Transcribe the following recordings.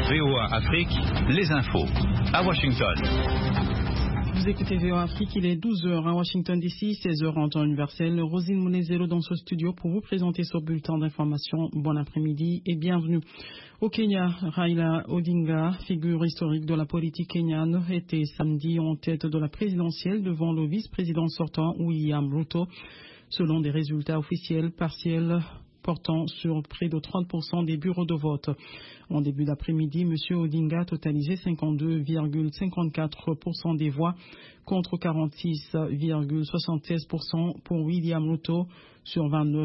VOA Afrique, les infos. À Washington. Vous écoutez VOA Afrique, il est 12h à Washington DC, 16h en temps universel. Rosine Mounezelo dans ce studio pour vous présenter ce bulletin d'information. Bon après-midi et bienvenue. Au Kenya, Raila Odinga, figure historique de la politique kenyane, était samedi en tête de la présidentielle devant le vice-président sortant William Ruto, selon des résultats officiels partiels portant sur près de 30% des bureaux de vote. En début d'après-midi, M. Odinga totalisait 52,54% des voix contre 46,76% pour William Ruto sur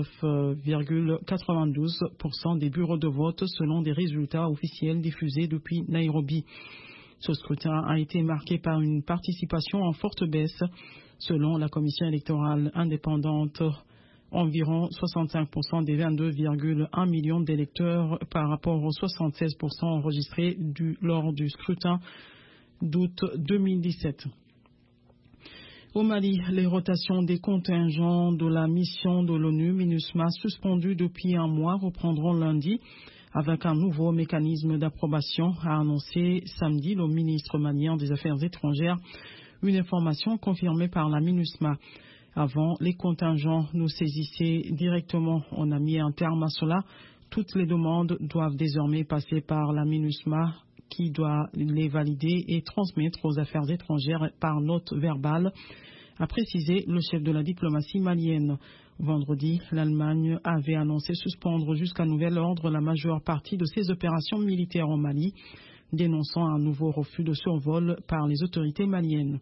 29,92% des bureaux de vote selon des résultats officiels diffusés depuis Nairobi. Ce scrutin a été marqué par une participation en forte baisse selon la commission électorale indépendante. Environ 65% des 22,1 millions d'électeurs par rapport aux 76% enregistrés lors du scrutin d'août 2017. Au Mali, les rotations des contingents de la mission de l'ONU MINUSMA suspendues depuis un mois reprendront lundi avec un nouveau mécanisme d'approbation, a annoncé samedi le ministre malien des Affaires étrangères, une information confirmée par la MINUSMA. Avant, les contingents nous saisissaient directement. On a mis un terme à cela. Toutes les demandes doivent désormais passer par la MINUSMA qui doit les valider et transmettre aux affaires étrangères par note verbale, a précisé le chef de la diplomatie malienne. Vendredi, l'Allemagne avait annoncé suspendre jusqu'à nouvel ordre la majeure partie de ses opérations militaires au Mali, dénonçant un nouveau refus de survol par les autorités maliennes.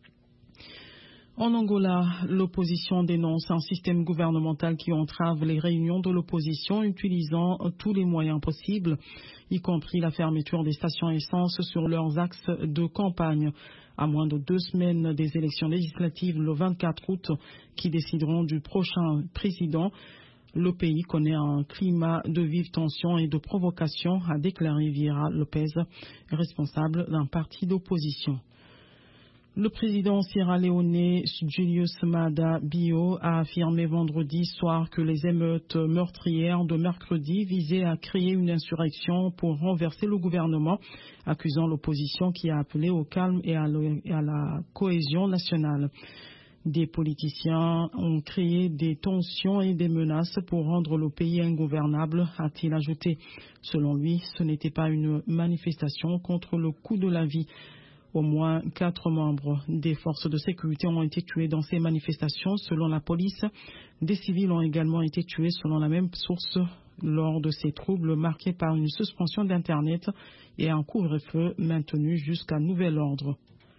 En Angola, l'opposition dénonce un système gouvernemental qui entrave les réunions de l'opposition utilisant tous les moyens possibles, y compris la fermeture des stations essence sur leurs axes de campagne. À moins de 2 semaines des élections législatives le 24 août qui décideront du prochain président, le pays connaît un climat de vive tension et de provocation, a déclaré Vieira Lopez, responsable d'un parti d'opposition. Le président sierra-léonais Julius Maada Bio a affirmé vendredi soir que les émeutes meurtrières de mercredi visaient à créer une insurrection pour renverser le gouvernement, accusant l'opposition qui a appelé au calme et à la cohésion nationale. Des politiciens ont créé des tensions et des menaces pour rendre le pays ingouvernable, a-t-il ajouté. Selon lui, ce n'était pas une manifestation contre le coût de la vie. Au moins 4 membres des forces de sécurité ont été tués dans ces manifestations, selon la police. Des civils ont également été tués, selon la même source, lors de ces troubles marqués par une suspension d'Internet et un couvre-feu maintenu jusqu'à nouvel ordre.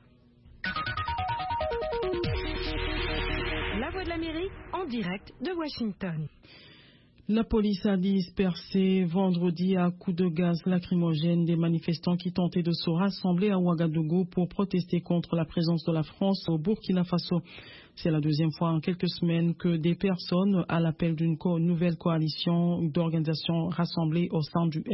La Voix de l'Amérique en direct de Washington. La police a dispersé vendredi à coups de gaz lacrymogène des manifestants qui tentaient de se rassembler à Ouagadougou pour protester contre la présence de la France au Burkina Faso. C'est la deuxième fois en quelques semaines que des personnes, à l'appel d'une nouvelle coalition d'organisations rassemblées au sein du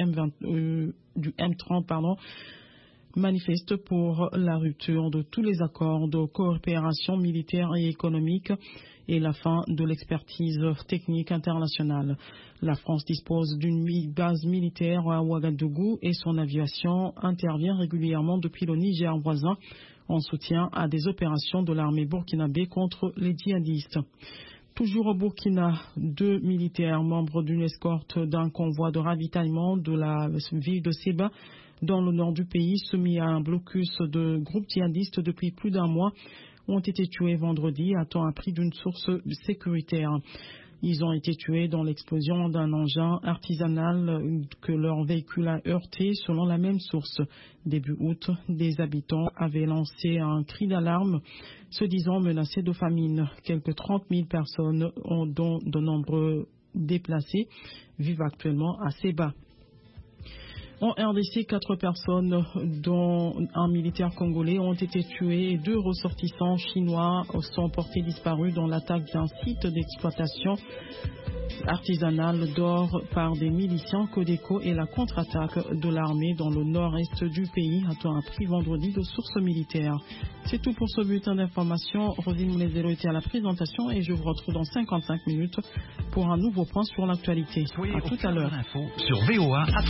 M30, manifestent pour la rupture de tous les accords de coopération militaire et économique et la fin de l'expertise technique internationale. La France dispose d'une base militaire à Ouagadougou et son aviation intervient régulièrement depuis le Niger voisin en soutien à des opérations de l'armée burkinabé contre les djihadistes. Toujours au Burkina, 2 militaires membres d'une escorte d'un convoi de ravitaillement de la ville de Seba dans le nord du pays, soumis à un blocus de groupes djihadistes depuis plus d'un mois, ont été tués vendredi, a-t-on appris d'une source sécuritaire. Ils ont été tués dans l'explosion d'un engin artisanal que leur véhicule a heurté, selon la même source. Début août, des habitants avaient lancé un cri d'alarme, se disant menacés de famine. Quelques 30 000 personnes, dont de nombreux déplacés, vivent actuellement à Seba. En RDC, 4 personnes, dont un militaire congolais, ont été tuées et 2 ressortissants chinois sont portés disparus dans l'attaque d'un site d'exploitation artisanale d'or par des miliciens Codeco et la contre-attaque de l'armée dans le nord-est du pays, a-t-on appris vendredi de sources militaires. C'est tout pour ce bulletin d'information. Rosine Mounezelo était à la présentation et je vous retrouve dans 55 minutes pour un nouveau point sur l'actualité. À tout à l'heure. Sur VOA.